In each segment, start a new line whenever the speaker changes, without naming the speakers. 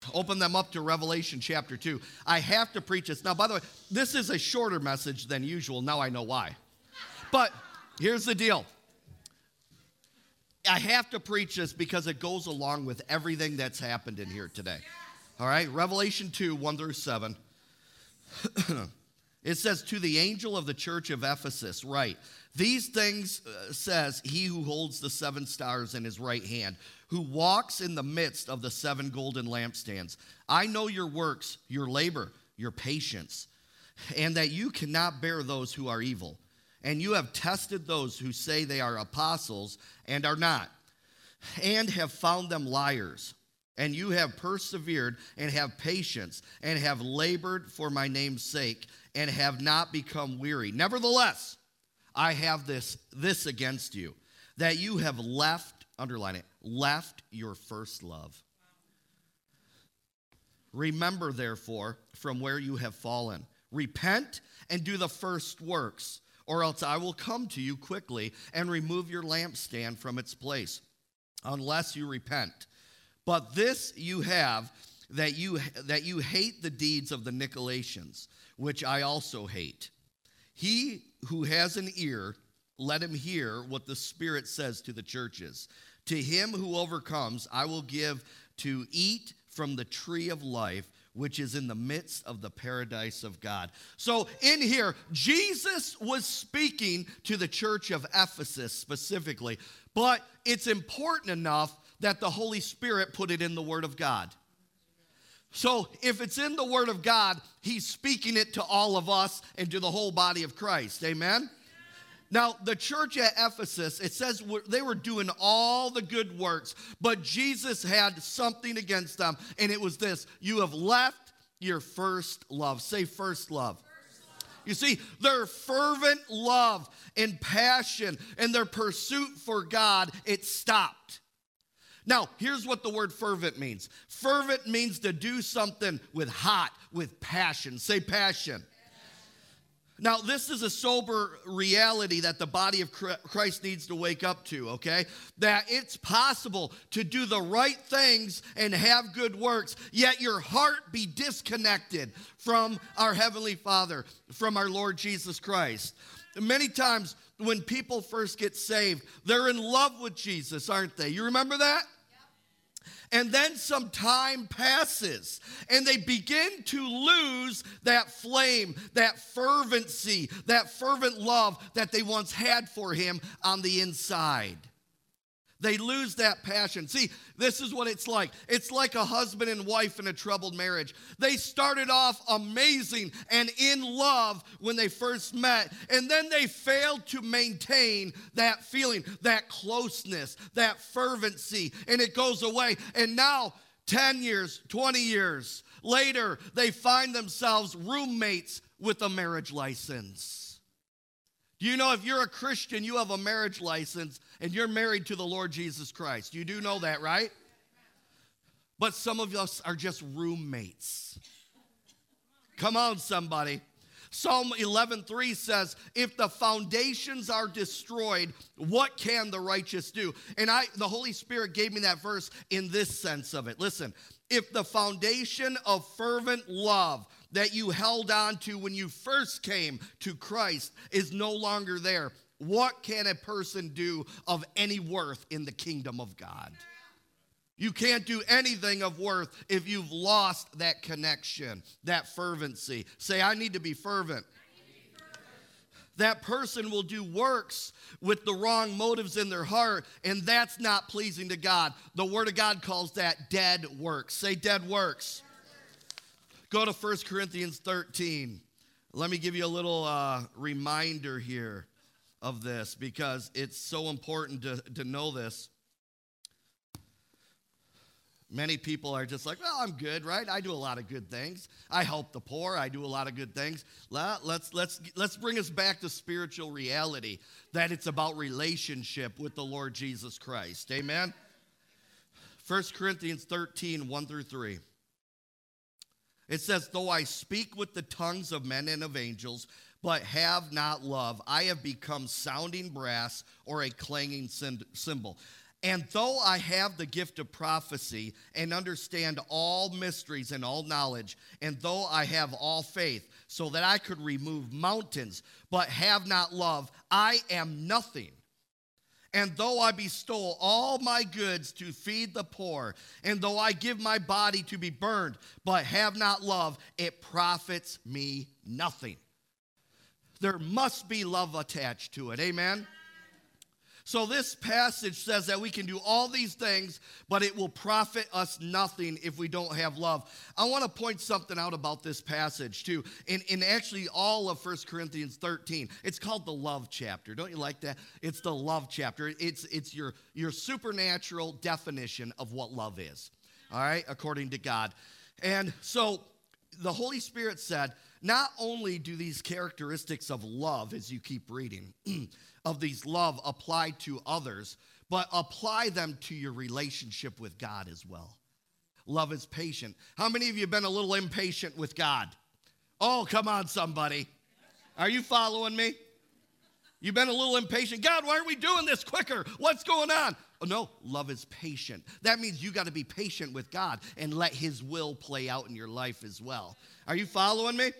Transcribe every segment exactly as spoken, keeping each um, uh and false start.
Open them up to Revelation chapter two. I have to preach this. Now, by the way, this is a shorter message than usual. Now I know why. But here's the deal. I have to preach this because it goes along with everything that's happened in here today. All right, Revelation two, one through seven. It says, to the angel of the church of Ephesus, write, these things uh, says he who holds the seven stars in his right hand, who walks in the midst of the seven golden lampstands. I know your works, your labor, your patience, and that you cannot bear those who are evil. And you have tested those who say they are apostles and are not, and have found them liars. And you have persevered and have patience and have labored for my name's sake and have not become weary. Nevertheless, I have this, this against you, that you have left, underline it, left your first love. Remember, therefore, from where you have fallen. Repent and do the first works, or else I will come to you quickly and remove your lampstand from its place, unless you repent. But this you have, that you that you hate the deeds of the Nicolaitans, which I also hate. He who has an ear, let him hear what the Spirit says to the churches. To him who overcomes, I will give to eat from the tree of life, which is in the midst of the paradise of God. So in here, Jesus was speaking to the church of Ephesus specifically, but it's important enough that the Holy Spirit put it in the Word of God. So if it's in the Word of God, he's speaking it to all of us and to the whole body of Christ. Amen? Now, the church at Ephesus, it says they were doing all the good works, but Jesus had something against them, and it was this: you have left your first love. Say first love. First love. You see, their fervent love and passion and their pursuit for God, it stopped. Now, here's what the word fervent means. Fervent means to do something with hot, with passion. Say passion. Now, this is a sober reality that the body of Christ needs to wake up to, okay? That it's possible to do the right things and have good works, yet your heart be disconnected from our Heavenly Father, from our Lord Jesus Christ. Many times when people first get saved, they're in love with Jesus, aren't they? You remember that? And then some time passes, and they begin to lose that flame, that fervency, that fervent love that they once had for him on the inside. They lose that passion. See, this is what it's like. It's like a husband and wife in a troubled marriage. They started off amazing and in love when they first met, and then they failed to maintain that feeling, that closeness, that fervency, and it goes away. And now, ten years, twenty years later, they find themselves roommates with a marriage license. Do you know if you're a Christian, you have a marriage license and you're married to the Lord Jesus Christ? You do know that, right? But some of us are just roommates. Come on, somebody. Psalm eleven three says, if the foundations are destroyed, what can the righteous do? And I, the Holy Spirit gave me that verse in this sense of it. Listen, if the foundation of fervent love that you held on to when you first came to Christ is no longer there, what can a person do of any worth in the kingdom of God? You can't do anything of worth if you've lost that connection, that fervency. Say, I need to be fervent. That person will do works with the wrong motives in their heart, and that's not pleasing to God. The Word of God calls that dead works. Say dead works. Go to First Corinthians thirteen. Let me give you a little uh, reminder here of this because it's so important to, to know this. Many people are just like, well, I'm good, right? I do a lot of good things. I help the poor. I do a lot of good things. Let's, let's, let's bring us back to spiritual reality, that it's about relationship with the Lord Jesus Christ. Amen? First Corinthians thirteen, one through three. It says, though I speak with the tongues of men and of angels, but have not love, I have become sounding brass or a clanging cymbal. And though I have the gift of prophecy and understand all mysteries and all knowledge, and though I have all faith so that I could remove mountains, but have not love, I am nothing. And though I bestow all my goods to feed the poor, and though I give my body to be burned, but have not love, it profits me nothing. There must be love attached to it. Amen? So this passage says that we can do all these things, but it will profit us nothing if we don't have love. I want to point something out about this passage too. In, in actually all of First Corinthians thirteen, it's called the love chapter. Don't you like that? It's the love chapter. It's, it's your, your supernatural definition of what love is, all right, according to God. And so the Holy Spirit said, not only do these characteristics of love, as you keep reading, of these love apply to others, but apply them to your relationship with God as well. Love is patient. How many of you have been a little impatient with God? Oh, come on, somebody. Are you following me? You've been a little impatient. God, why aren't we doing this quicker? What's going on? Oh, no, love is patient. That means you got to be patient with God and let his will play out in your life as well. Are you following me?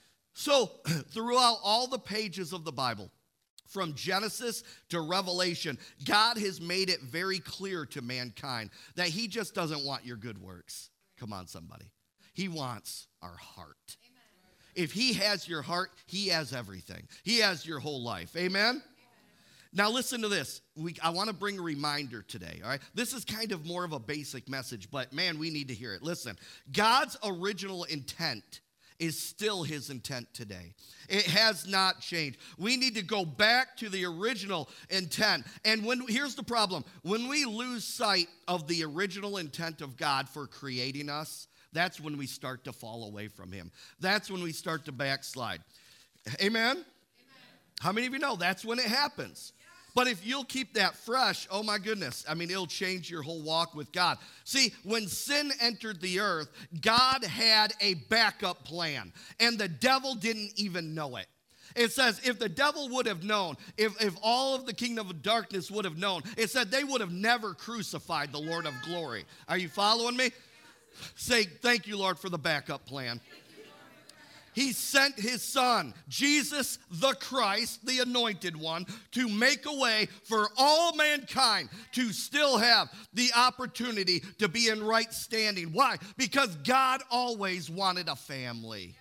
So, throughout all the pages of the Bible, from Genesis to Revelation, God has made it very clear to mankind that he just doesn't want your good works. Come on, somebody. He wants our heart. Amen. If he has your heart, he has everything. He has your whole life. Amen? Amen. Now listen to this. We, I want to bring a reminder today, all right? This is kind of more of a basic message, but man, we need to hear it. Listen, God's original intent is still his intent today. It has not changed. We need to go back to the original intent. And when here's the problem. When we lose sight of the original intent of God for creating us, that's when we start to fall away from him. That's when we start to backslide. Amen? Amen. How many of you know that's when it happens? But if you'll keep that fresh, oh my goodness, I mean, it'll change your whole walk with God. See, when sin entered the earth, God had a backup plan, and the devil didn't even know it. It says if the devil would have known, if, if all of the kingdom of darkness would have known, it said they would have never crucified the Lord of glory. Are you following me? Say, thank you, Lord, for the backup plan. He sent his son, Jesus the Christ, the anointed one, to make a way for all mankind to still have the opportunity to be in right standing. Why? Because God always wanted a family.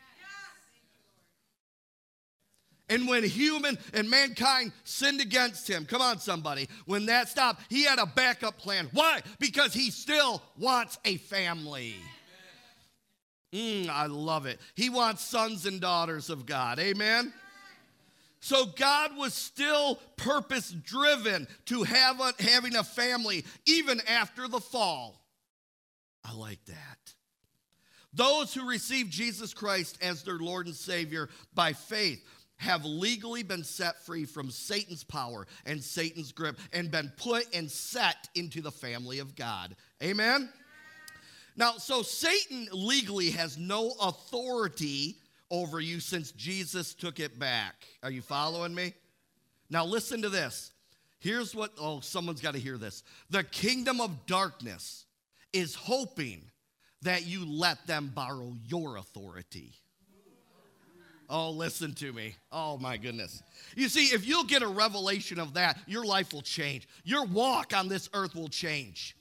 And when human and mankind sinned against him, come on somebody, when that stopped, he had a backup plan. Why? Because he still wants a family. Mm, I love it. He wants sons and daughters of God. Amen? So God was still purpose-driven to have a, having a family even after the fall. I like that. Those who receive Jesus Christ as their Lord and Savior by faith have legally been set free from Satan's power and Satan's grip and been put and set into the family of God. Amen? Now, so Satan legally has no authority over you since Jesus took it back. Are you following me? Now, listen to this. Here's what, oh, someone's got to hear this. The kingdom of darkness is hoping that you let them borrow your authority. Oh, listen to me. Oh, my goodness. You see, if you'll get a revelation of that, your life will change. Your walk on this earth will change.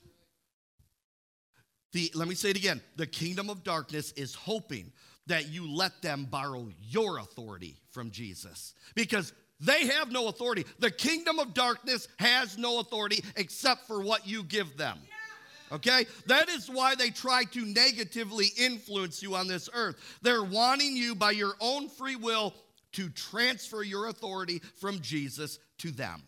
The, let me say it again. The kingdom of darkness is hoping that you let them borrow your authority from Jesus, because they have no authority. The kingdom of darkness has no authority except for what you give them. Okay? That is why they try to negatively influence you on this earth. They're wanting you by your own free will to transfer your authority from Jesus to them.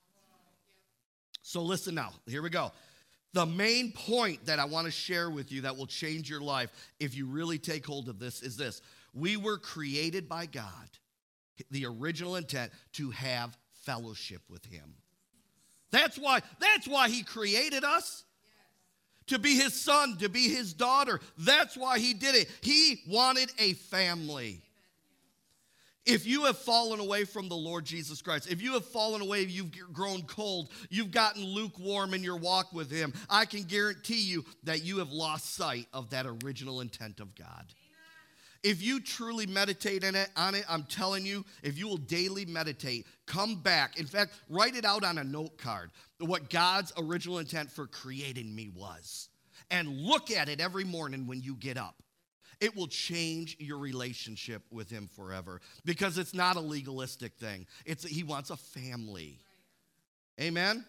So listen now. Here we go. The main point that I want to share with you that will change your life if you really take hold of this is this. We were created by God, the original intent, to have fellowship with him. That's why, that's why he created us. To be his son, to be his daughter. That's why he did it. He wanted a family. If you have fallen away from the Lord Jesus Christ, if you have fallen away, you've grown cold, you've gotten lukewarm in your walk with him, I can guarantee you that you have lost sight of that original intent of God. Amen. If you truly meditate in it, on it, I'm telling you, if you will daily meditate, come back. In fact, write it out on a note card, what God's original intent for creating me was. And look at it every morning when you get up. It will change your relationship with him forever because it's not a legalistic thing. It's he wants a family. Amen? Amen.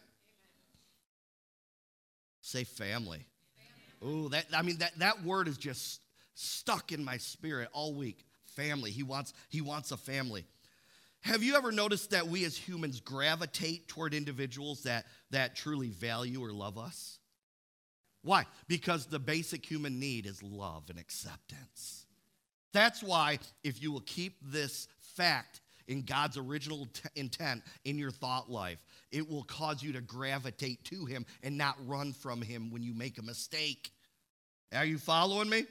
Say family. Oh, that I mean that, that word is just stuck in my spirit all week. Family. He wants he wants a family. Have you ever noticed that we as humans gravitate toward individuals that that truly value or love us? Why? Because the basic human need is love and acceptance. That's why if you will keep this fact in God's original t- intent in your thought life, it will cause you to gravitate to him and not run from him when you make a mistake. Are you following me?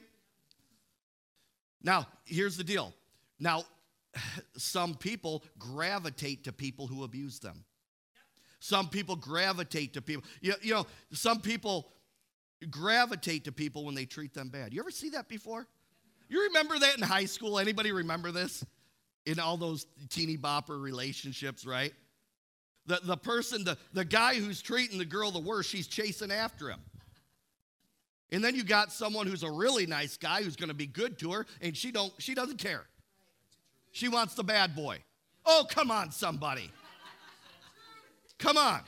Now, here's the deal. Now, some people gravitate to people who abuse them. Some people gravitate to people. You, you know, some people gravitate to people when they treat them bad. You ever see that before? You remember that in high school? Anybody remember this? In all those teeny bopper relationships, right? The, the person, the, the guy who's treating the girl the worst, she's chasing after him. And then you got someone who's a really nice guy who's going to be good to her, and she don't, she doesn't care. She wants the bad boy. Oh, come on, somebody. Come on.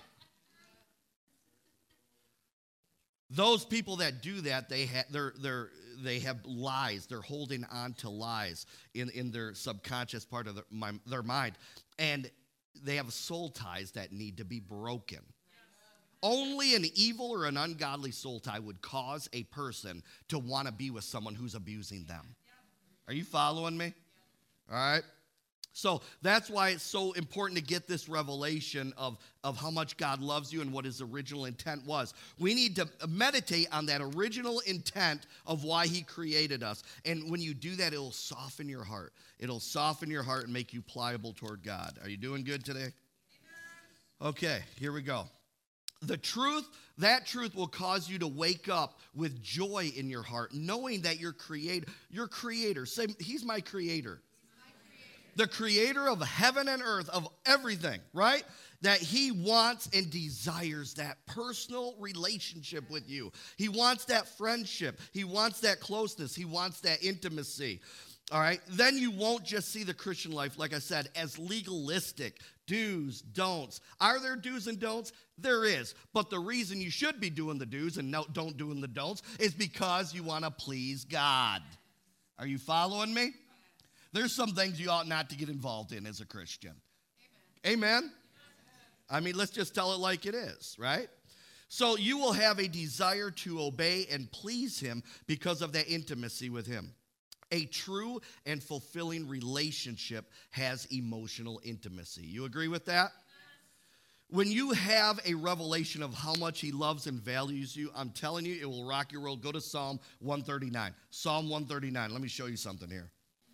Those people that do that, they ha- they're, they're, they have lies. They're holding on to lies in, in their subconscious part of their, my, their mind. And they have soul ties that need to be broken. Only an evil or an ungodly soul tie would cause a person to want to be with someone who's abusing them. Are you following me? All right. So that's why it's so important to get this revelation of, of how much God loves you and what his original intent was. We need to meditate on that original intent of why he created us. And when you do that, it'll soften your heart. It'll soften your heart and make you pliable toward God. Are you doing good today? Okay, here we go. The truth, that truth will cause you to wake up with joy in your heart, knowing that your creator, your creator, say, he's my creator. The creator of heaven and earth, of everything, right? That he wants and desires that personal relationship with you. He wants that friendship. He wants that closeness. He wants that intimacy. All right? Then you won't just see the Christian life, like I said, as legalistic. Do's, don'ts. Are there do's and don'ts? There is. But the reason you should be doing the do's and no, don't doing the don'ts is because you want to please God. Are you following me? There's some things you ought not to get involved in as a Christian. Amen. Amen? I mean, let's just tell it like it is, right? So you will have a desire to obey and please him because of that intimacy with him. A true and fulfilling relationship has emotional intimacy. You agree with that? When you have a revelation of how much he loves and values you, I'm telling you, it will rock your world. Go to Psalm one thirty-nine. Psalm one thirty-nine. Let me show you something here.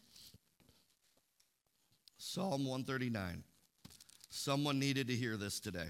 Psalm one thirty-nine. Someone needed to hear this today.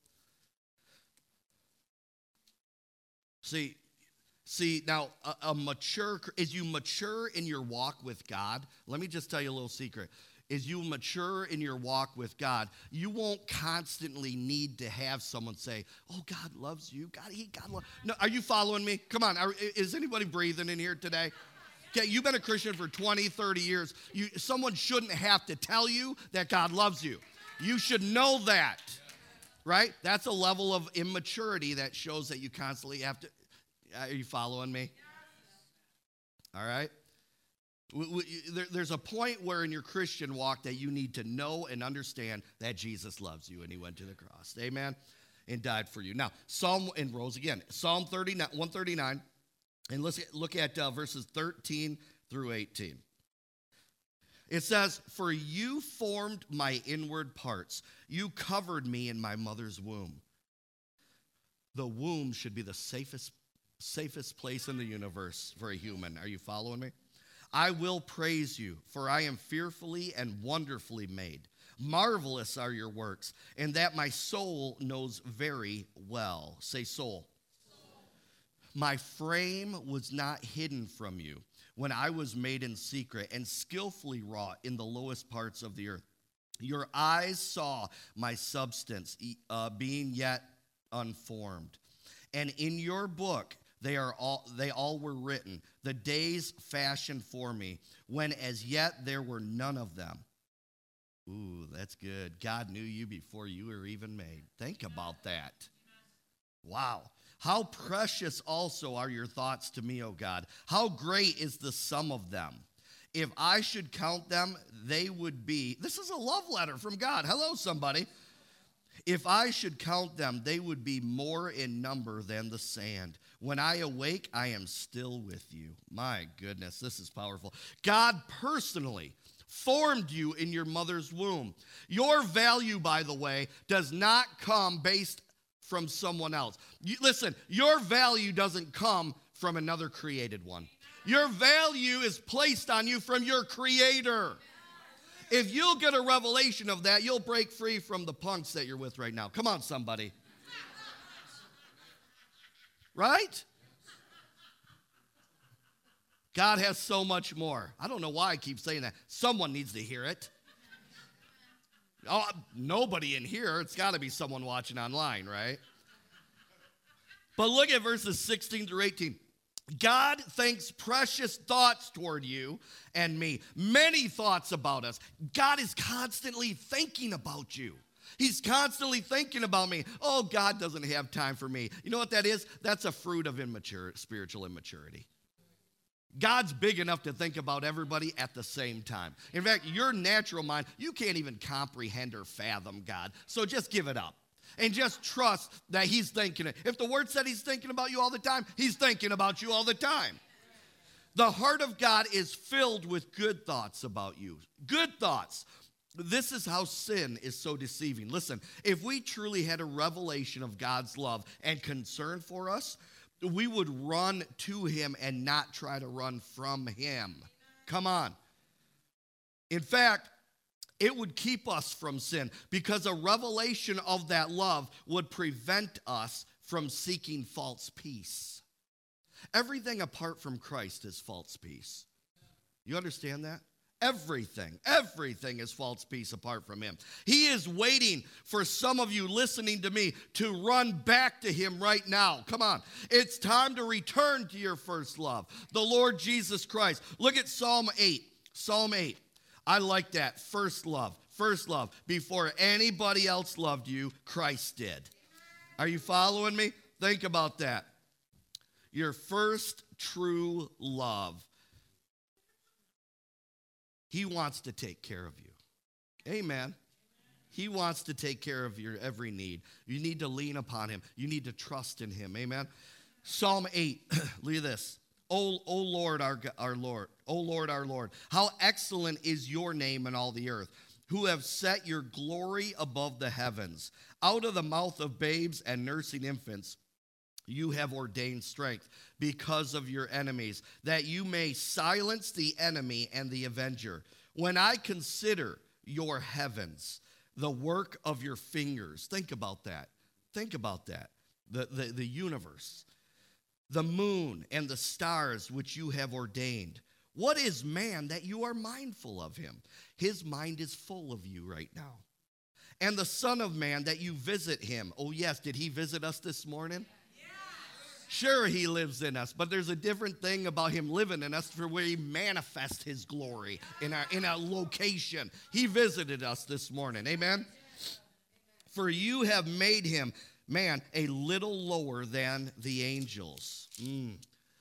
See, see now, a, a mature, as you mature in your walk with God, let me just tell you a little secret. As you mature in your walk with God, you won't constantly need to have someone say, oh, God loves you. God, he, God loves you. No, are you following me? Come on. Are, is anybody breathing in here today? Okay, you've been a Christian for twenty, thirty years. You, someone shouldn't have to tell you that God loves you. You should know that, right? That's a level of immaturity that shows that you constantly have to. Are you following me? All right? We, we, there, there's a point where in your Christian walk that you need to know and understand that Jesus loves you and he went to the cross. Amen? And died for you. Now, Psalm, and rose again. Psalm thirty-nine, one thirty-nine. And let's look at uh, verses thirteen through eighteen. It says, for you formed my inward parts. You covered me in my mother's womb. The womb should be the safest, safest place in the universe for a human. Are you following me? I will praise you, for I am fearfully and wonderfully made. Marvelous are your works, and that my soul knows very well. Say soul. Soul. My frame was not hidden from you when I was made in secret and skillfully wrought in the lowest parts of the earth. Your eyes saw my substance uh, being yet unformed. And in your book they are all they all were written, the days fashioned for me, when as yet there were none of them. Ooh, that's good. God knew you before you were even made. Think about that. Wow. How precious also are your thoughts to me, O God. How great is the sum of them. If I should count them, they would be, this is a love letter from God. Hello, somebody. If I should count them, they would be more in number than the sand. When I awake, I am still with you. My goodness, this is powerful. God personally formed you in your mother's womb. Your value, by the way, does not come based from someone else. You, listen, your value doesn't come from another created one. Your value is placed on you from your Creator. If you'll get a revelation of that, you'll break free from the punks that you're with right now. Come on, somebody. Right? God has so much more. I don't know why I keep saying that. Someone needs to hear it. Oh, nobody in here. It's got to be someone watching online, right? But look at verses sixteen through eighteen. God thinks precious thoughts toward you and me. Many thoughts about us. God is constantly thinking about you. He's constantly thinking about me. Oh, God doesn't have time for me. You know what that is? That's a fruit of immature, spiritual immaturity. God's big enough to think about everybody at the same time. In fact, your natural mind, you can't even comprehend or fathom God. So just give it up. And just trust that he's thinking it. If the word said he's thinking about you all the time, he's thinking about you all the time. The heart of God is filled with good thoughts about you. Good thoughts. This is how sin is so deceiving. Listen, if we truly had a revelation of God's love and concern for us, we would run to him and not try to run from him. Come on. In fact, it would keep us from sin because a revelation of that love would prevent us from seeking false peace. Everything apart from Christ is false peace. You understand that? Everything, everything is false peace apart from him. He is waiting for some of you listening to me to run back to him right now. Come on. It's time to return to your first love, the Lord Jesus Christ. Look at Psalm eight. Psalm eight. I like that. First love. First love. Before anybody else loved you, Christ did. Are you following me? Think about that. Your first true love. He wants to take care of you. Amen. He wants to take care of your every need. You need to lean upon him. You need to trust in him. Amen. Psalm eight. Look at this. O, o Lord, our, our Lord, O Lord, our Lord, how excellent is your name in all the earth, who have set your glory above the heavens. Out of the mouth of babes and nursing infants, you have ordained strength because of your enemies, that you may silence the enemy and the avenger. When I consider your heavens, the work of your fingers, think about that. Think about that. The, the, the universe. The moon and the stars which you have ordained. What is man that you are mindful of him? His mind is full of you right now. And the Son of Man that you visit him. Oh yes, did he visit us this morning? Yes. Sure, he lives in us, but there's a different thing about him living in us for where he manifests his glory in our in a location. He visited us this morning. Amen? For you have made him, man, a little lower than the angels. Mm.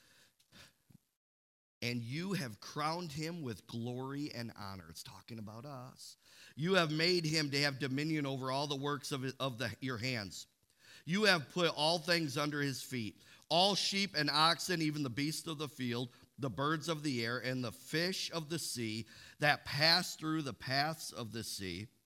And you have crowned him with glory and honor. It's talking about us. You have made him to have dominion over all the works of, of the, your hands. You have put all things under his feet, all sheep and oxen, even the beasts of the field, the birds of the air, and the fish of the sea that pass through the paths of the sea.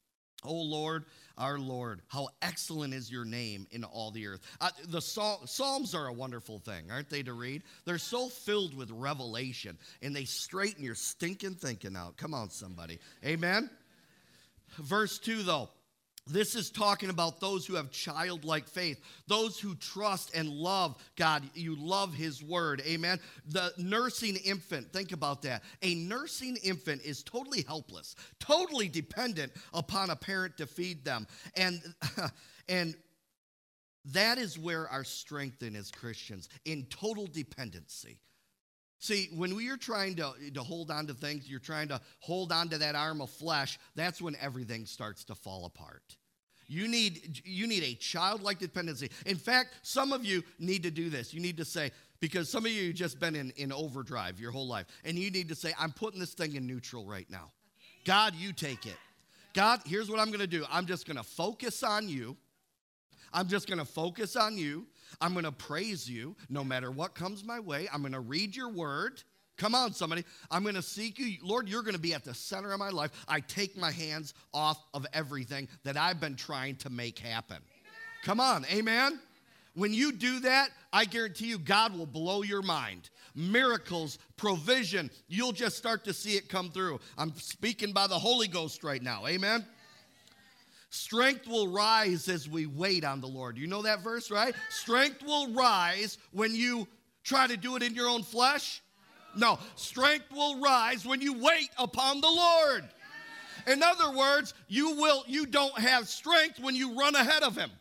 O Lord, our Lord, how excellent is your name in all the earth. Uh, the Psal- Psalms are a wonderful thing, aren't they, to read? They're so filled with revelation, and they straighten your stinking thinking out. Come on, somebody. Amen? Verse two, though. This is talking about those who have childlike faith, those who trust and love God. You love his word, amen? The nursing infant, think about that. A nursing infant is totally helpless, totally dependent upon a parent to feed them. And, and that is where our strength in as Christians, in total dependency. See, when we are trying to, to hold on to things, you're trying to hold on to that arm of flesh, that's when everything starts to fall apart. You need, you need a childlike dependency. In fact, some of you need to do this. You need to say, because some of you have just been in, in overdrive your whole life, and you need to say, I'm putting this thing in neutral right now. God, you take it. God, here's what I'm going to do. I'm just going to focus on you. I'm just going to focus on you. I'm going to praise you no matter what comes my way. I'm going to read your word. Come on, somebody. I'm going to seek you. Lord, you're going to be at the center of my life. I take my hands off of everything that I've been trying to make happen. Amen. Come on, amen? When you do that, I guarantee you God will blow your mind. Miracles, provision, you'll just start to see it come through. I'm speaking by the Holy Ghost right now, amen? Strength will rise as we wait on the Lord. You know that verse, right? Strength will rise when you try to do it in your own flesh. No, strength will rise when you wait upon the Lord. In other words, you will you don't have strength when you run ahead of him.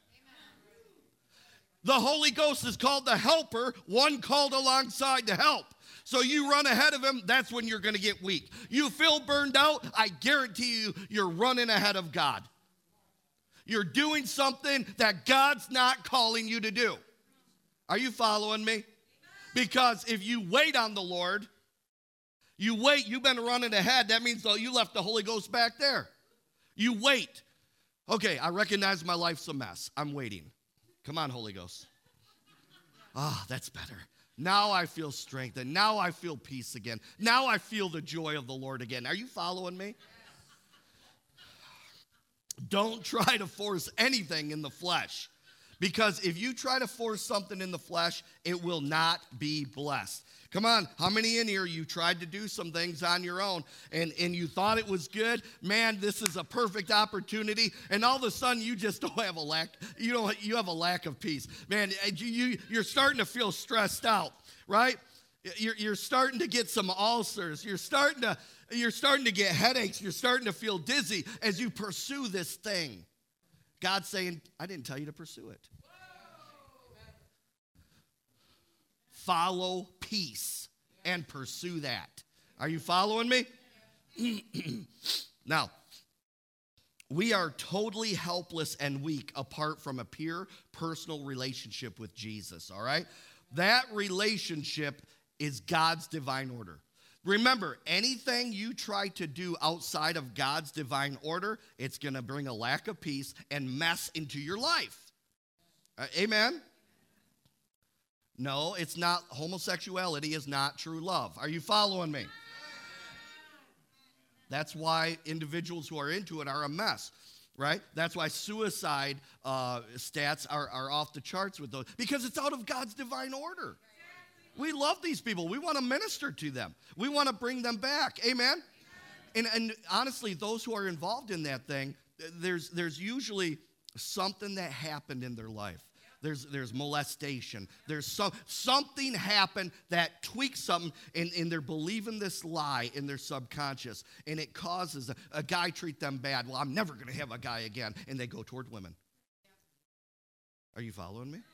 The Holy Ghost is called the helper, one called alongside to help. So you run ahead of him, that's when you're going to get weak. You feel burned out, I guarantee you, you're running ahead of God. You're doing something that God's not calling you to do. Are you following me? Because if you wait on the Lord, you wait, you've been running ahead, that means though you left the Holy Ghost back there. You wait. Okay, I recognize my life's a mess. I'm waiting. Come on, Holy Ghost. Ah, oh, that's better. Now I feel strengthened. Now I feel peace again. Now I feel the joy of the Lord again. Are you following me? Don't try to force anything in the flesh, because if you try to force something in the flesh, it will not be blessed. Come on, how many in here, you tried to do some things on your own and, and you thought it was good? Man, this is a perfect opportunity, and all of a sudden you just don't have a lack, you don't, you have a lack of peace. Man, you, you're starting to feel stressed out, right? You're, you're starting to get some ulcers. You're starting to, you're starting to get headaches. You're starting to feel dizzy as you pursue this thing. God's saying, I didn't tell you to pursue it. Follow peace and pursue that. Are you following me? Now, we are totally helpless and weak apart from a pure personal relationship with Jesus, all right? That relationship is God's divine order. Remember, anything you try to do outside of God's divine order, it's going to bring a lack of peace and mess into your life. Uh, amen? No, it's not. Homosexuality is not true love. Are you following me? That's why individuals who are into it are a mess, right? That's why suicide uh, stats are, are off the charts with those, because it's out of God's divine order. We love these people. We want to minister to them. We want to bring them back. Amen? And, and honestly, those who are involved in that thing, there's, there's usually something that happened in their life. There's, there's molestation. There's some, something happened that tweaks something, and, and they're believing this lie in their subconscious, and it causes a, a guy treat them bad. Well, I'm never going to have a guy again, and they go toward women. Are you following me?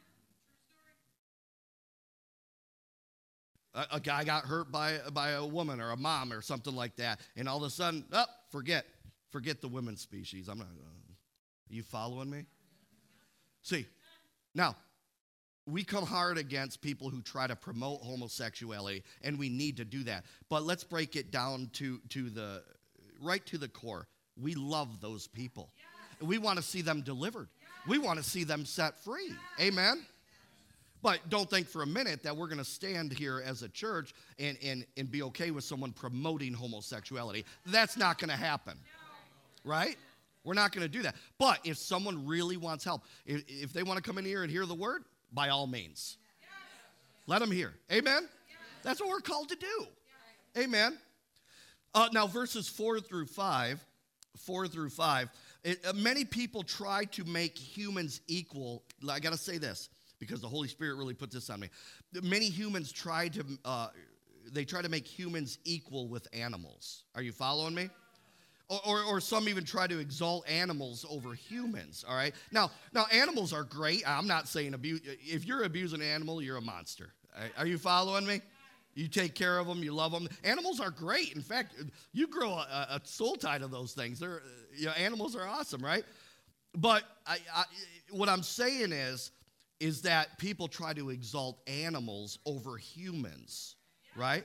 A, a guy got hurt by, by a woman or a mom or something like that, and all of a sudden, oh, forget, forget the women's species. I'm not. Uh, are you following me? See. Now, we come hard against people who try to promote homosexuality, and we need to do that. But let's break it down to, to the, right to the core. We love those people. We want to see them delivered. We want to see them set free. Amen? But don't think for a minute that we're going to stand here as a church and, and, and be okay with someone promoting homosexuality. That's not going to happen. Right? We're not going to do that. But if someone really wants help, if, if they want to come in here and hear the word, by all means. Yes. Let them hear. Amen? Yes. That's what we're called to do. Yes. Amen. Uh, now, verses four through five, four through five, it, uh, many people try to make humans equal. I got to say this because the Holy Spirit really put this on me. Many humans try to, uh, they try to make humans equal with animals. Are you following me? Or, or, or some even try to exalt animals over humans, all right? Now, now animals are great. I'm not saying abuse. If you're abusing an animal, you're a monster. Are you following me? You take care of them. You love them. Animals are great. In fact, you grow a, a soul tie to those things. They're, you know, animals are awesome, right? But I, I, what I'm saying is, is that people try to exalt animals over humans, right?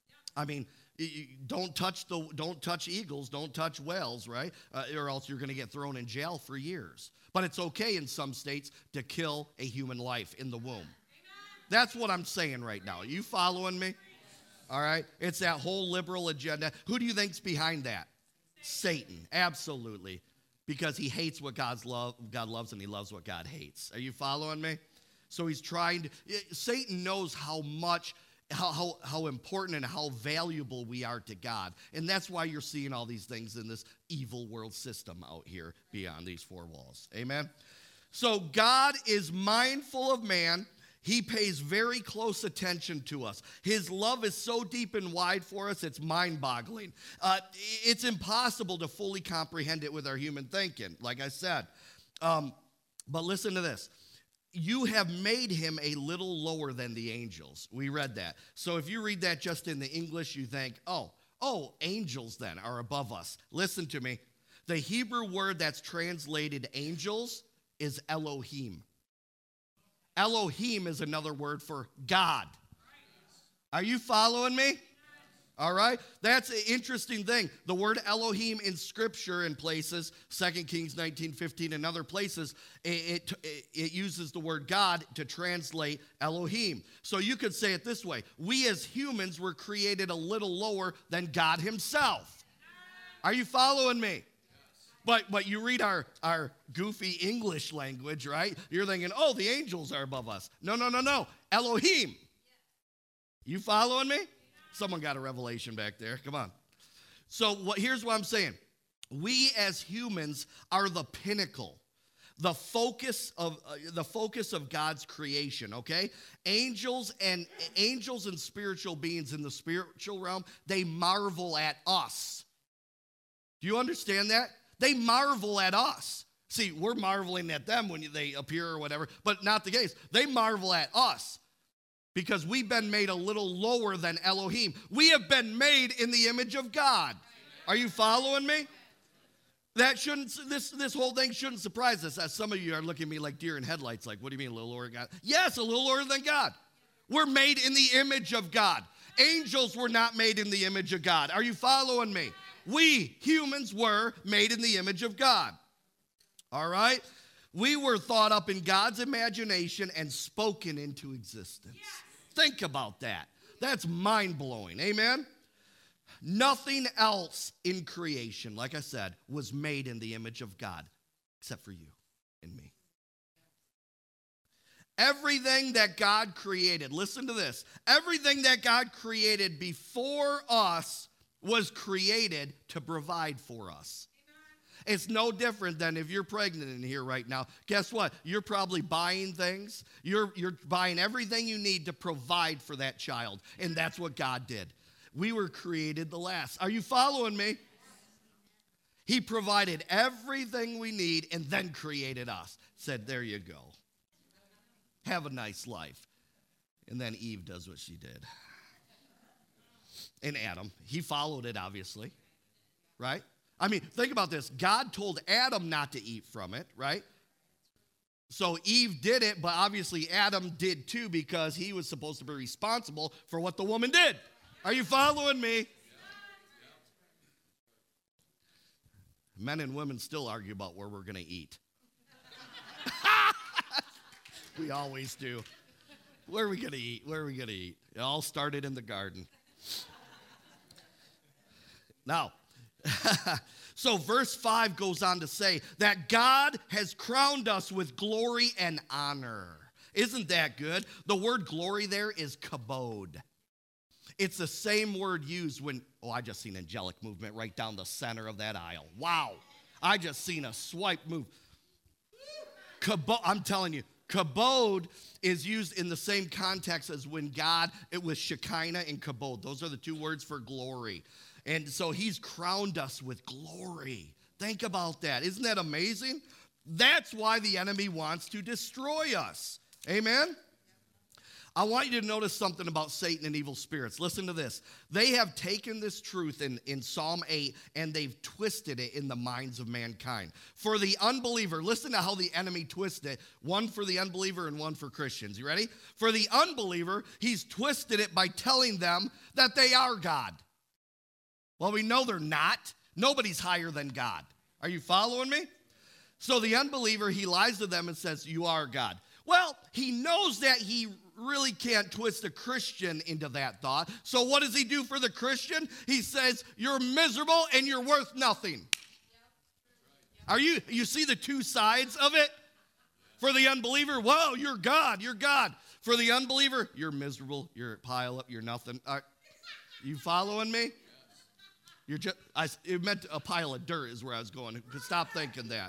I mean, don't touch the don't touch eagles, don't touch whales, right? Uh, or else you're going to get thrown in jail for years. But it's okay in some states to kill a human life in the womb. Amen. That's what I'm saying right now. Are you following me? All right? It's that whole liberal agenda. Who do you think's behind that? Satan. Absolutely. Because he hates what God's love, God loves and he loves what God hates. Are you following me? So he's trying to, Satan knows how much How, how, how important and how valuable we are to God. And that's why you're seeing all these things in this evil world system out here beyond these four walls. Amen? So God is mindful of man. He pays very close attention to us. His love is so deep and wide for us, it's mind-boggling. Uh, it's impossible to fully comprehend it with our human thinking, like I said. Um, but listen to this. You have made him a little lower than the angels. We read that. So if you read that just in the English, you think, oh, oh, angels then are above us. Listen to me. The Hebrew word that's translated angels is Elohim. Elohim is another word for God. Are you following me? All right? That's an interesting thing. The word Elohim in Scripture in places, Second Kings nineteen fifteen and other places, it, it, it uses the word God to translate Elohim. So you could say it this way. We as humans were created a little lower than God himself. Are you following me? But but you read our, our goofy English language, right? You're thinking, oh, the angels are above us. No, no, no, no. Elohim. You following me? Someone got a revelation back there. Come on. So what, here's what I'm saying. We as humans are the pinnacle, the focus of uh, the focus of God's creation, okay? Angels and angels and spiritual beings in the spiritual realm, they marvel at us. Do you understand that? They marvel at us. See, we're marveling at them when they appear or whatever, but not the case. They marvel at us. Because we've been made a little lower than Elohim. We have been made in the image of God. Are you following me? That shouldn't, this, this whole thing shouldn't surprise us. As some of you are looking at me like deer in headlights, like, what do you mean a little lower than God? Yes, a little lower than God. We're made in the image of God. Angels were not made in the image of God. Are you following me? We, humans, were made in the image of God. All right? We were thought up in God's imagination and spoken into existence. Yes. Think about that. That's mind-blowing. Amen? Nothing else in creation, like I said, was made in the image of God except for you and me. Everything that God created, listen to this, everything that God created before us was created to provide for us. It's no different than if you're pregnant in here right now. Guess what? You're probably buying things. You're, you're buying everything you need to provide for that child. And that's what God did. We were created the last. Are you following me? He provided everything we need and then created us. Said, there you go. Have a nice life. And then Eve does what she did. And Adam, he followed it, obviously. Right? I mean, think about this. God told Adam not to eat from it, right? So Eve did it, but obviously Adam did too because he was supposed to be responsible for what the woman did. Are you following me? Men and women still argue about where we're going to eat. We always do. Where are we going to eat? Where are we going to eat? It all started in the garden. Now, So verse five goes on to say that God has crowned us with glory and honor. Isn't that good? The word glory there is kabod. It's the same word used when, oh, I just seen angelic movement right down the center of that aisle. Wow. I just seen a swipe move. Kabod, I'm telling you, kabod is used in the same context as when God, it was Shekinah and kabod. Those are the two words for glory. And so he's crowned us with glory. Think about that. Isn't that amazing? That's why the enemy wants to destroy us. Amen? I want you to notice something about Satan and evil spirits. Listen to this. They have taken this truth in, in Psalm eight and they've twisted it in the minds of mankind. For the unbeliever, listen to how the enemy twisted it. One for the unbeliever and one for Christians. You ready? For the unbeliever, he's twisted it by telling them that they are God. Well, we know they're not. Nobody's higher than God. Are you following me? So the unbeliever, he lies to them and says, you are God. Well, he knows that he really can't twist a Christian into that thought. So what does he do for the Christian? He says, you're miserable and you're worth nothing. Are you, you see the two sides of it? For the unbeliever, whoa, you're God, you're God. For the unbeliever, you're miserable, you're a pile up, you're nothing. Are you following me? You're just, I, it meant a pile of dirt is where I was going. Stop thinking that.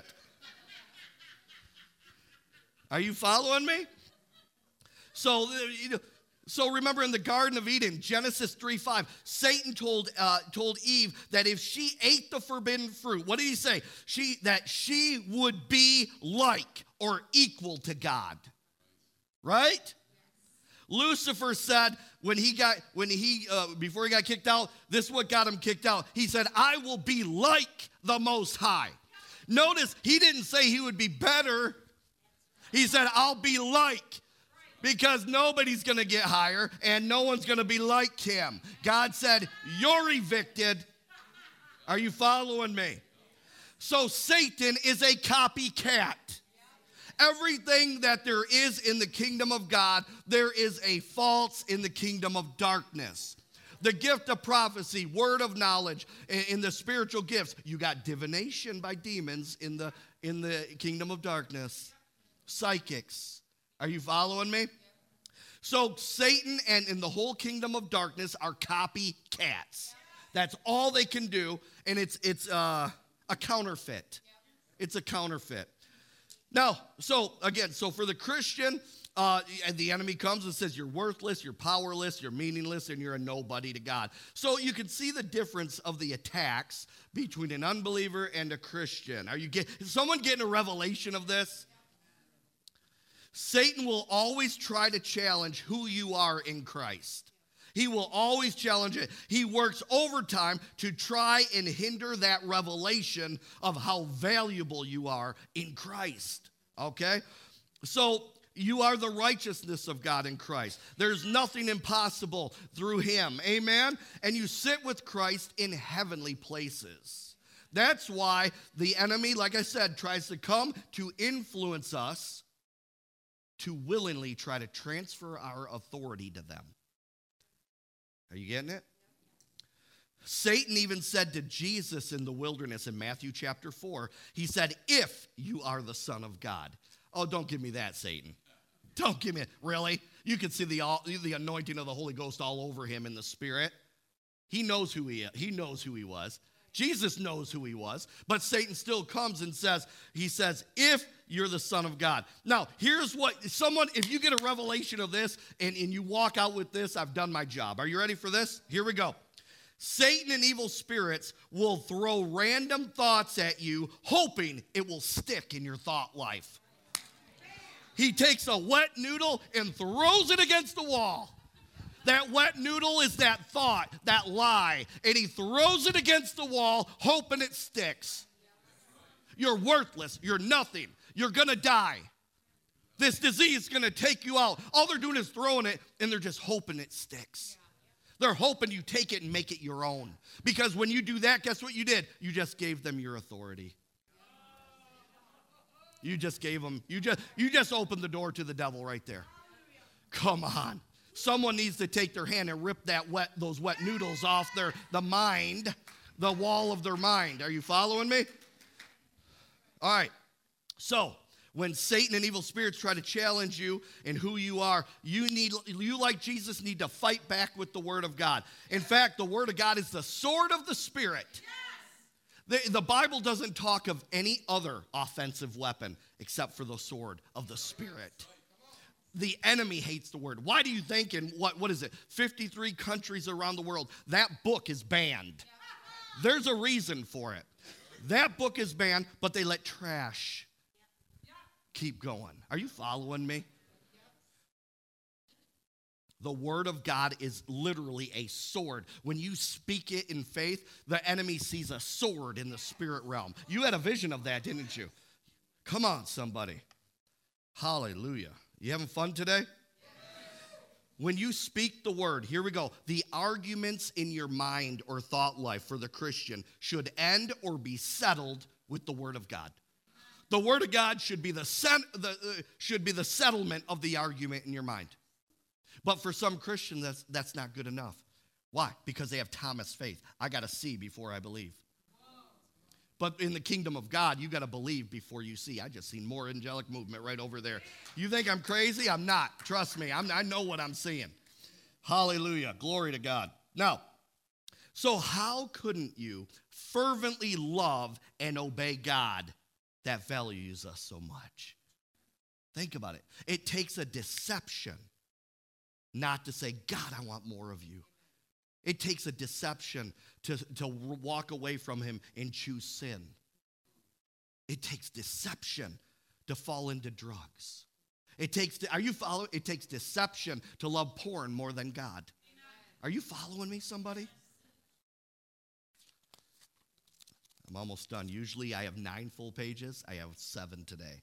Are you following me? So, you know, so remember in the Garden of Eden, Genesis three five, Satan told uh, told Eve that if she ate the forbidden fruit, what did he say? She that she would be like or equal to God. Right? Lucifer said when he got when he uh, before he got kicked out, this is what got him kicked out. He said, "I will be like the Most High." Notice he didn't say he would be better. He said, "I'll be like." Because nobody's going to get higher and no one's going to be like him. God said, "You're evicted." Are you following me? So Satan is a copycat. Everything that there is in the kingdom of God, there is a false in the kingdom of darkness. The gift of prophecy, word of knowledge, in the spiritual gifts. You got divination by demons in the, in the kingdom of darkness. Psychics. Are you following me? So Satan and in the whole kingdom of darkness are copycats. That's all they can do, and it's it's uh, a counterfeit. It's a counterfeit. Now, so again, so for the Christian, uh, the enemy comes and says you're worthless, you're powerless, you're meaningless, and you're a nobody to God. So you can see the difference of the attacks between an unbeliever and a Christian. Are you get, is someone getting a revelation of this? Satan will always try to challenge who you are in Christ. He will always challenge it. He works overtime to try and hinder that revelation of how valuable you are in Christ. Okay? So you are the righteousness of God in Christ. There's nothing impossible through him. Amen? And you sit with Christ in heavenly places. That's why the enemy, like I said, tries to come to influence us, to willingly try to transfer our authority to them. Are you getting it? Satan even said to Jesus in the wilderness in Matthew chapter four, he said, "If you are the Son of God." Oh, don't give me that, Satan. Don't give me it. Really? You can see the, the anointing of the Holy Ghost all over him in the Spirit. He knows who he is. He knows who he was. Jesus knows who he was, but Satan still comes and says, he says, "If you're the Son of God." Now, here's what, someone, if you get a revelation of this and, and you walk out with this, I've done my job. Are you ready for this? Here we go. Satan and evil spirits will throw random thoughts at you, hoping it will stick in your thought life. He takes a wet noodle and throws it against the wall. That wet noodle is that thought, that lie, and he throws it against the wall, hoping it sticks. You're worthless. You're nothing. You're going to die. This disease is going to take you out. All they're doing is throwing it, and they're just hoping it sticks. They're hoping you take it and make it your own. Because when you do that, guess what you did? You just gave them your authority. You just gave them, you just, you just opened the door to the devil right there. Come on. Someone needs to take their hand and rip that wet, those wet noodles off their the mind the wall of their mind. Are you following me? All right. So, when Satan and evil spirits try to challenge you in who you are, you need, you like Jesus need to fight back with the Word of God. In fact, the Word of God is the sword of the Spirit. Yes. The, the Bible doesn't talk of any other offensive weapon except for the sword of the Spirit. The enemy hates the Word. Why do you think in, what, what is it, fifty-three countries around the world, that book is banned? There's a reason for it. That book is banned, but they let trash keep going. Are you following me? The Word of God is literally a sword. When you speak it in faith, the enemy sees a sword in the spirit realm. You had a vision of that, didn't you? Come on, somebody. Hallelujah. You having fun today? When you speak the Word, here we go. The arguments in your mind or thought life for the Christian should end or be settled with the Word of God. The Word of God should be the, set, the uh, should be the settlement of the argument in your mind. But for some Christians, that's, that's not good enough. Why? Because they have Thomas faith. I got to see before I believe. But in the kingdom of God, you got to believe before you see. I just seen more angelic movement right over there. You think I'm crazy? I'm not. Trust me. I'm, I know what I'm seeing. Hallelujah. Glory to God. Now, so how couldn't you fervently love and obey God that values us so much? Think about it. It takes a deception not to say, God, I want more of you. It takes a deception to, to walk away from him and choose sin. It takes deception to fall into drugs. It takes, are you following? It takes deception to love porn more than God. Are you following me, somebody? I'm almost done. Usually I have nine full pages. I have seven today.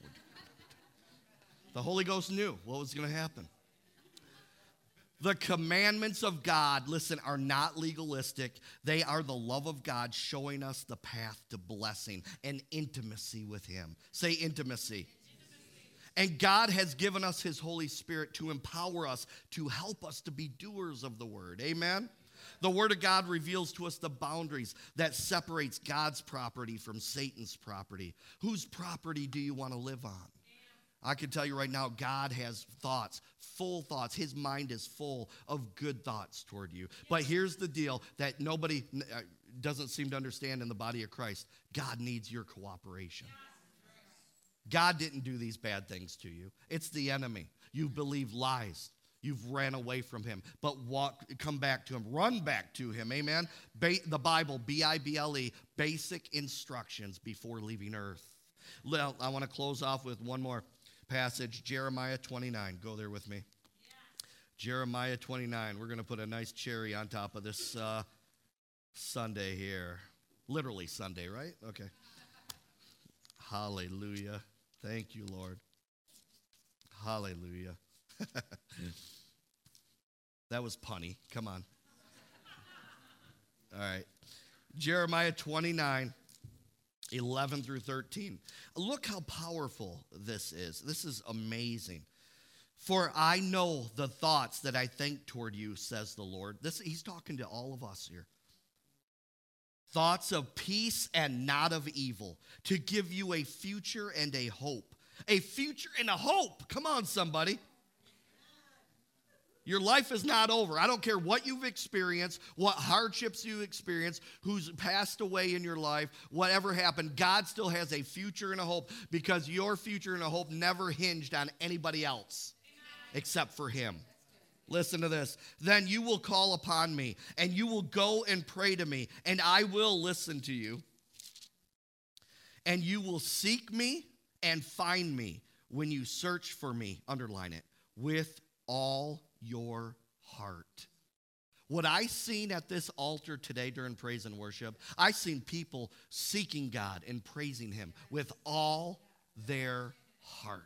The Holy Ghost knew what was going to happen. The commandments of God, listen, are not legalistic. They are the love of God showing us the path to blessing and intimacy with him. Say intimacy. Intimacy. And God has given us his Holy Spirit to empower us, to help us to be doers of the word. Amen? The Word of God reveals to us the boundaries that separates God's property from Satan's property. Whose property do you want to live on? I can tell you right now, God has thoughts, full thoughts. His mind is full of good thoughts toward you. But here's the deal that nobody doesn't seem to understand in the body of Christ. God needs your cooperation. God didn't do these bad things to you. It's the enemy. You believe lies. You've ran away from him. But walk, come back to him. Run back to him. Amen? Ba- the Bible, B I B L E, basic instructions before leaving earth. Well, I want to close off with one more passage, Jeremiah twenty-nine. Go there with me. Yeah. Jeremiah twenty-nine. We're going to put a nice cherry on top of this uh, Sunday here. Literally Sunday, right? Okay. Hallelujah. Thank you, Lord. Hallelujah. That was punny. Come on. All right. Jeremiah twenty-nine. eleven through thirteen. Look how powerful this is. This is amazing. For I know the thoughts that I think toward you, says the Lord. This, he's talking to all of us here. Thoughts of peace and not of evil, to give you a future and a hope. A future and a hope. Come on, somebody. Your life is not over. I don't care what you've experienced, what hardships you experienced, who's passed away in your life, whatever happened. God still has a future and a hope because your future and a hope never hinged on anybody else except for him. Listen to this. Then you will call upon me, and you will go and pray to me, and I will listen to you. And you will seek me and find me when you search for me, underline it, with all your heart. What I seen at this altar today during praise and worship, I seen people seeking God and praising him with all their heart.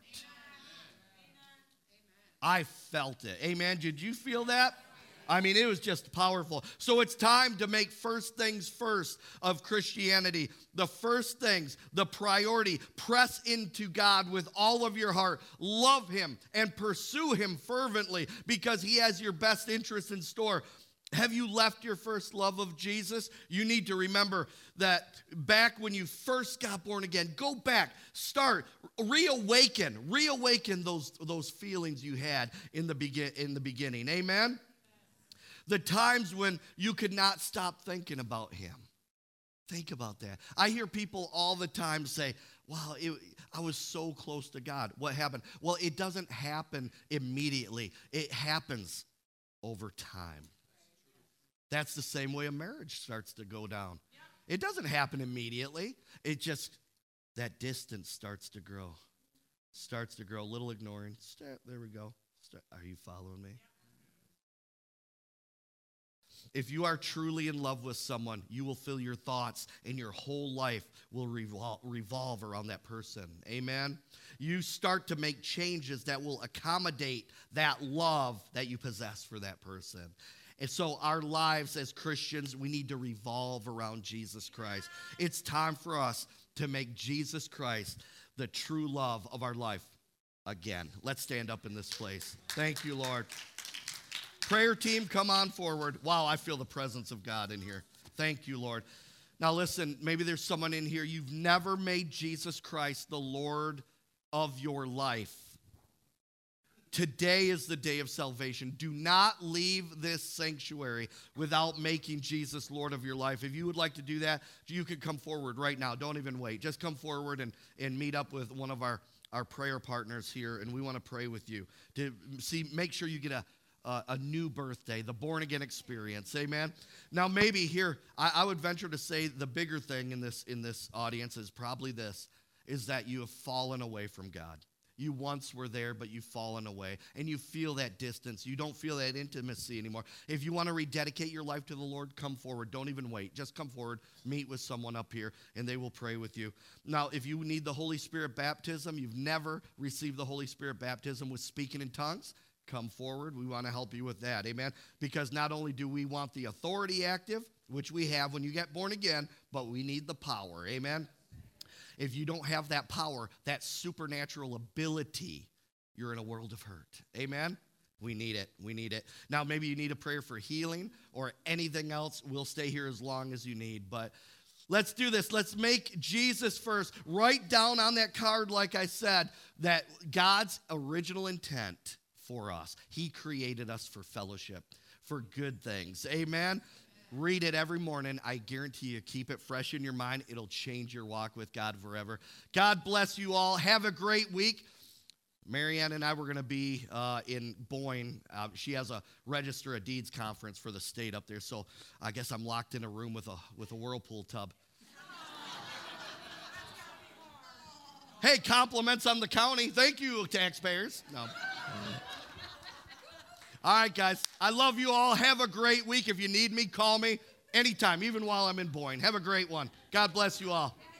I felt it. Amen. Did you feel that? I mean, it was just powerful. So it's time to make first things first of Christianity. The first things, the priority, press into God with all of your heart. Love him and pursue him fervently because he has your best interest in store. Have you left your first love of Jesus? You need to remember that back when you first got born again, go back, start, reawaken, reawaken those, those feelings you had in the, begin, in the beginning. Amen? The times when you could not stop thinking about him. Think about that. I hear people all the time say, wow, it, I was so close to God. What happened? Well, it doesn't happen immediately. It happens over time. That's the same way a marriage starts to go down. It doesn't happen immediately. It just, that distance starts to grow. Starts to grow. A little ignoring. Start, there we go. Start, are you following me? If you are truly in love with someone, you will feel your thoughts and your whole life will revol- revolve around that person. Amen? You start to make changes that will accommodate that love that you possess for that person. And so our lives as Christians, we need to revolve around Jesus Christ. It's time for us to make Jesus Christ the true love of our life again. Let's stand up in this place. Thank you, Lord. Prayer team, come on forward. Wow, I feel the presence of God in here. Thank you, Lord. Now listen, maybe there's someone in here, you've never made Jesus Christ the Lord of your life. Today is the day of salvation. Do not leave this sanctuary without making Jesus Lord of your life. If you would like to do that, you can come forward right now. Don't even wait. Just come forward and, and meet up with one of our, our prayer partners here, and we want to pray with you. To see, make sure you get a, a, a new birthday, the born-again experience. Amen? Now, maybe here, I, I would venture to say the bigger thing in this, in this audience is probably this, is that you have fallen away from God. You once were there, but you've fallen away, and you feel that distance. You don't feel that intimacy anymore. If you want to rededicate your life to the Lord, come forward. Don't even wait. Just come forward, meet with someone up here, and they will pray with you. Now, if you need the Holy Spirit baptism, you've never received the Holy Spirit baptism with speaking in tongues, come forward. We want to help you with that, amen? Because not only do we want the authority active, which we have when you get born again, but we need the power, amen? If you don't have that power, that supernatural ability, you're in a world of hurt. Amen? We need it. We need it. Now, maybe you need a prayer for healing or anything else. We'll stay here as long as you need. But let's do this. Let's make Jesus first. Write down on that card, like I said, that God's original intent for us. He created us for fellowship, for good things. Amen? Read it every morning. I guarantee you, keep it fresh in your mind. It'll change your walk with God forever. God bless you all. Have a great week. Marianne and I were going to be uh, in Boyne. Uh, she has a Register of Deeds conference for the state up there, so I guess I'm locked in a room with a with a whirlpool tub. Hey, compliments on the county. Thank you, taxpayers. No. All right, guys. I love you all. Have a great week. If you need me, call me anytime, even while I'm in Boyne. Have a great one. God bless you all.